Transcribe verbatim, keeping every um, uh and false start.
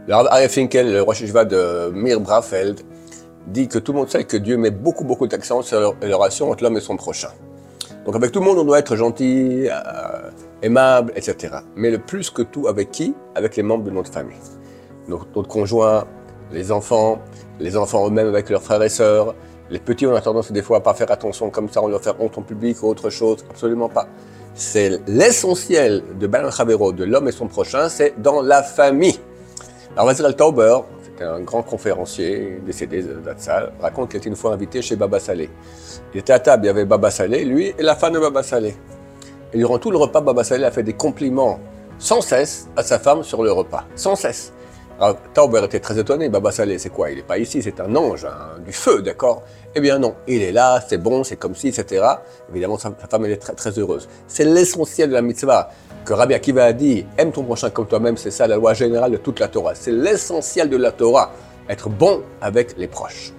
Le Rav Aryeh Finkel, le Rosh Yeshiva de Mir Brafeld, dit que tout le monde sait que Dieu met beaucoup, beaucoup d'accent sur la relation entre l'homme et son prochain. Donc avec tout le monde, on doit être gentil, euh, aimable, et cetera. Mais le plus que tout, avec qui? Avec les membres de notre famille. Notre, notre conjoint, les enfants, les enfants eux-mêmes avec leurs frères et sœurs. Les petits, on a tendance des fois à pas faire attention comme ça, on leur faire honte en public ou autre chose. Absolument pas. C'est l'essentiel de Ben Chavero, de l'homme et son prochain, c'est dans la famille. Alors Israël Tauber, c'était un grand conférencier décédé d'Atzal, raconte qu'il était une fois invité chez Baba Salé. Il était à table, il y avait Baba Salé, lui et la femme de Baba Salé. Et durant tout le repas, Baba Salé a fait des compliments sans cesse à sa femme sur le repas, sans cesse. Alors Tauber était très étonné, Baba Salé, c'est quoi? Il n'est pas ici, c'est un ange, hein, du feu, d'accord? Eh bien non, il est là, c'est bon, c'est comme ci, et cetera. Évidemment, sa, sa femme, elle est très, très heureuse. C'est l'essentiel de la mitzvah que Rabbi Akiva a dit, aime ton prochain comme toi-même, c'est ça la loi générale de toute la Torah. C'est l'essentiel de la Torah, être bon avec les proches.